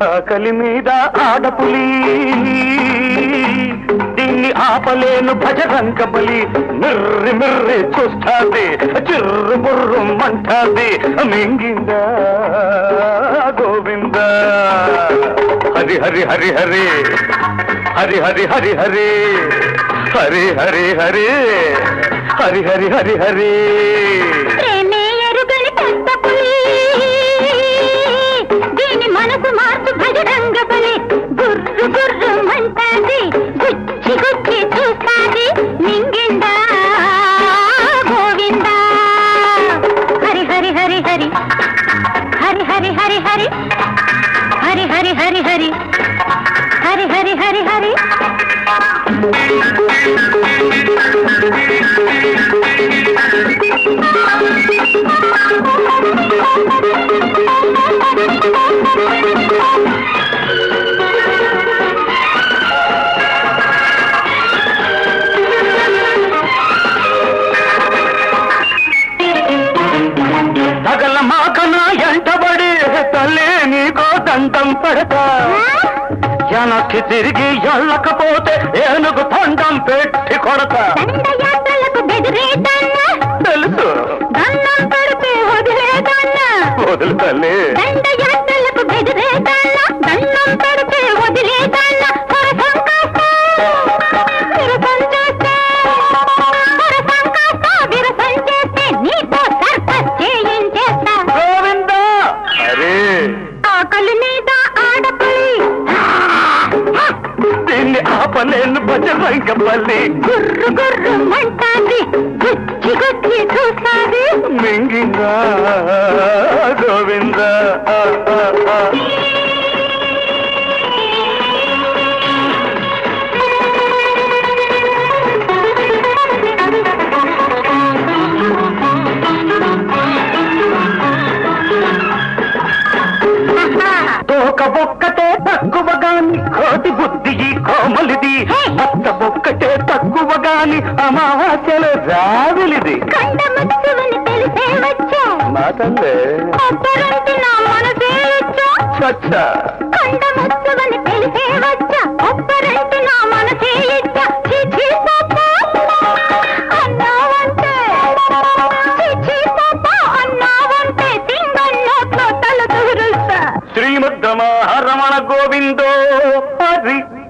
ఆకలి మీద ఆడపులి దీన్ని ఆపలేను భజరంగ బలి మిర్రి మిర్రి చూస్తాది చిర్రు బుర్రు మంటాది మింగిందా గోవింద హరి హరి హరి హరి హరి హరి హరి హరి హరి హరి హరి హరి హరి హరి హరి దీని మనసు మార్చు భజరంగ బలి గుర్రు గుర్రు మంటాది గుచ్చి గుచ్చి చూస్తాది మింగిందా గోవింద హరి హరి హరి హరి హరి హరి హరి హరి హరి హరి హరి హరి హరి హరి హరి హరి సగల మాకన ఎంటబడి తల్లి నీకో దండం పడతా వెనక్కి తిరిగి ఎళ్ళకపోతే ఏనుగు దండం పెట్టి కొడతా తెలుసు వదులు తల్లి గోవింద అరే ఆకలి మీద ఆడపడి దీన్ని ఆపలేను భజరంగ బలి గుర్రు గుర్రు మంటాది గుచ్చి గుచ్చి చూస్తాది మింగిందా గోవింద తోక ఒక్కటే తక్కువ గాని కోటి బుద్ధి కోమలిది అత్త ఒక్కటే తక్కువ గాని అమావాస్యలో రావిలిది కండముచ్చువని తెలిసే వచ్చా మాటలే ఒక్కరంటి నా మనసే వచ్చా స్వచ్ఛ కండముచ్చువని తెలిసే వచ్చా ఒక్కరంటి నా మనసే ఇచ్చా చిచి పాప అన్నావంటే చిచి పాప అన్నావంటే సింగన్నోట్లో తల దూరుస్తా శ్రీమద్రమణ రమణ గోవిందో హరి